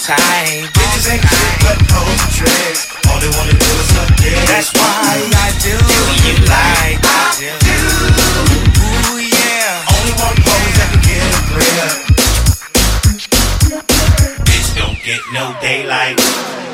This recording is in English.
type. Bitches ain't shit but hoes and tricks. All they wanna do is suck dick. That's why I do you like I do. Ooh yeah. Only one pose that can get a grip. Bitch don't get no daylight.